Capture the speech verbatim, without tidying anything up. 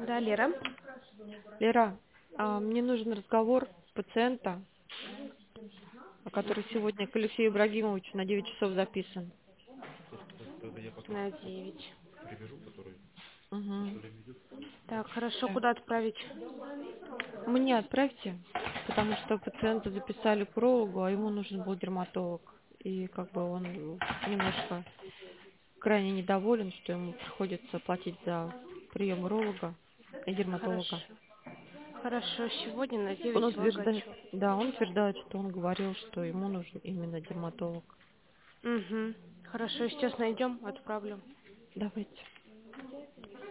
Да, Лера. Лера, а, мне нужен разговор пациента, который сегодня к Алексею Ибрагимовичу на девять часов записан. На девять. Угу. Так, хорошо, Да. куда отправить? Мне отправьте, потому что пациента записали к урологу, а ему нужен был дерматолог. И как бы он немножко крайне недоволен, что ему приходится платить за прием уролога и дерматолога. Хорошо. Хорошо, сегодня на Он девять утверждает, Логачев. да, он утверждает, что он говорил, что ему нужен именно дерматолог. Угу. Хорошо, сейчас найдем, отправлю. Давайте.